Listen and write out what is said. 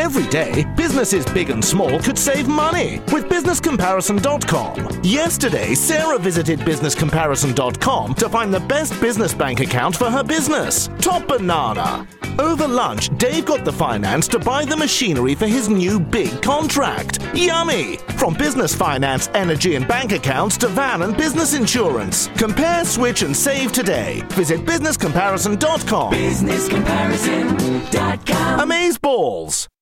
Every day, businesses big and small could save money with BusinessComparison.com. Yesterday, Sarah visited BusinessComparison.com to find the best business bank account for her business. Top banana! Over lunch, Dave got the finance to buy the machinery for his new big contract. Yummy! From business finance, energy and bank accounts to van and business insurance. Compare, switch and save today. Visit BusinessComparison.com. BusinessComparison.com. Amazeballs!